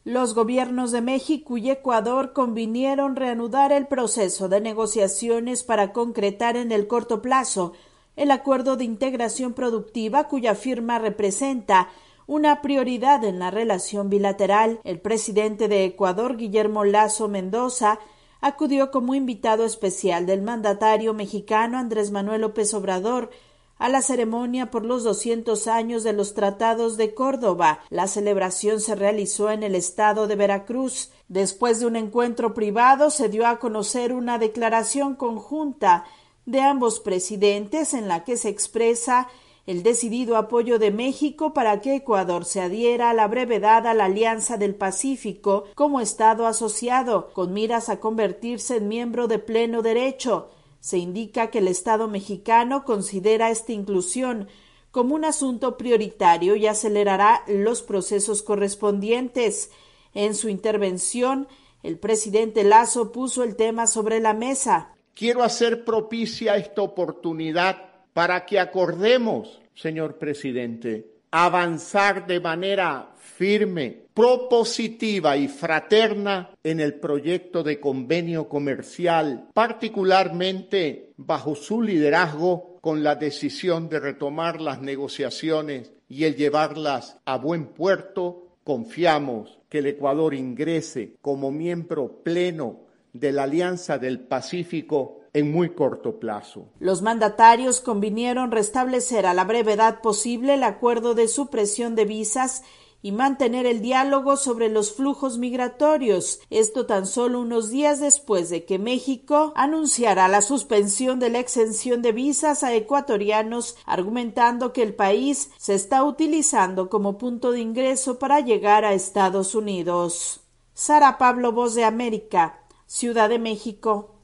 Los gobiernos de México y Ecuador convinieron reanudar el proceso de negociaciones para concretar en el corto plazo el acuerdo de integración productiva cuya firma representa una prioridad en la relación bilateral. El presidente de Ecuador, Guillermo Lasso Mendoza, acudió como invitado especial del mandatario mexicano Andrés Manuel López Obrador a la ceremonia por los 200 años de los Tratados de Córdoba. La celebración se realizó en el estado de Veracruz. Después de un encuentro privado, se dio a conocer una declaración conjunta de ambos presidentes en la que se expresa el decidido apoyo de México para que Ecuador se adhiera a la brevedad a la Alianza del Pacífico como Estado asociado, con miras a convertirse en miembro de pleno derecho. Se indica que el Estado mexicano considera esta inclusión como un asunto prioritario y acelerará los procesos correspondientes. En su intervención, el presidente Lasso puso el tema sobre la mesa. Quiero hacer propicia esta oportunidad para que acordemos, señor presidente, avanzar de manera firme, propositiva y fraterna en el proyecto de convenio comercial, particularmente bajo su liderazgo, con la decisión de retomar las negociaciones y el llevarlas a buen puerto. Confiamos que el Ecuador ingrese como miembro pleno de la Alianza del Pacífico en muy corto plazo. Los mandatarios convinieron restablecer a la brevedad posible el acuerdo de supresión de visas y mantener el diálogo sobre los flujos migratorios. Esto tan solo unos días después de que México anunciara la suspensión de la exención de visas a ecuatorianos, argumentando que el país se está utilizando como punto de ingreso para llegar a Estados Unidos. Sara Pablo, Voz de América, Ciudad de México.